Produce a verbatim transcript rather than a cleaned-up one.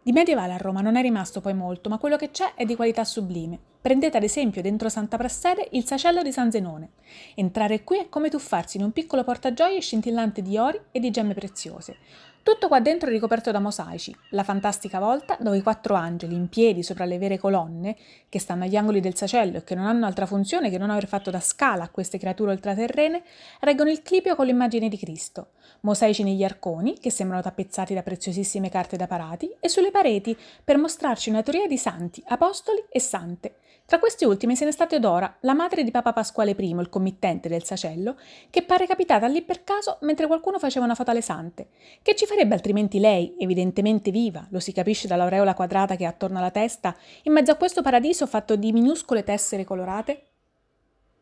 Di medievale a Roma non è rimasto poi molto, ma quello che c'è è di qualità sublime. Prendete ad esempio dentro Santa Prassede il Sacello di San Zenone. Entrare qui è come tuffarsi in un piccolo portagioie scintillante di ori e di gemme preziose. Tutto qua dentro è ricoperto da mosaici, la fantastica volta dove i quattro angeli in piedi sopra le vere colonne, che stanno agli angoli del sacello e che non hanno altra funzione che non aver fatto da scala a queste creature ultraterrene, reggono il clipio con l'immagine di Cristo. Mosaici negli arconi, che sembrano tappezzati da preziosissime carte da parati, e sulle pareti per mostrarci una teoria di santi, apostoli e sante. Tra questi ultimi se ne sta Teodora, la madre di Papa Pasquale I, il committente del Sacello, che pare capitata lì per caso mentre qualcuno faceva una foto alle sante. Che ci farebbe altrimenti lei, evidentemente viva, lo si capisce dall'aureola quadrata che ha attorno alla testa, in mezzo a questo paradiso fatto di minuscole tessere colorate?